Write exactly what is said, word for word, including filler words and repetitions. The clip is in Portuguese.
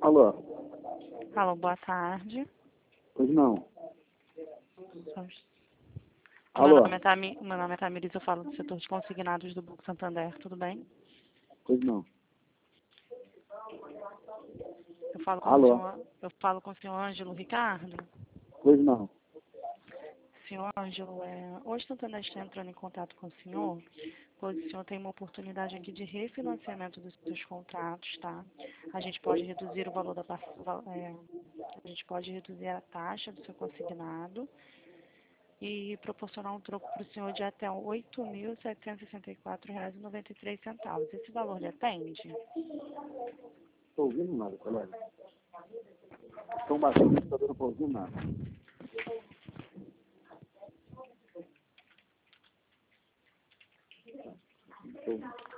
Alô? Alô, boa tarde. Pois não. Somos- Meu Alô? nome é Tami, meu nome é Tamiris, eu falo do setor de consignados do Banco Santander, tudo bem? Pois não. Eu falo com o Alô? senhor, eu falo com o senhor Ângelo Ricardo. Pois não. Senhor Ângelo, é, hoje o Santander está entrando em contato com o senhor, pois o senhor tem uma oportunidade aqui de refinanciamento dos seus contratos, tá? A gente pode reduzir o valor da par- val- é, a gente pode reduzir a taxa do seu consignado e proporcionar um troco para o senhor de até oito mil setecentos e sessenta e quatro reais e noventa e três centavos. Esse valor lhe atende? Estou ouvindo nada, colega. Estão batendo no computador, não estou ouvindo nada. Tô-